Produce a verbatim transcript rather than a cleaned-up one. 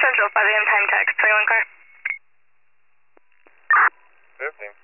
Central, five A M time text, twenty-one car. fifteen.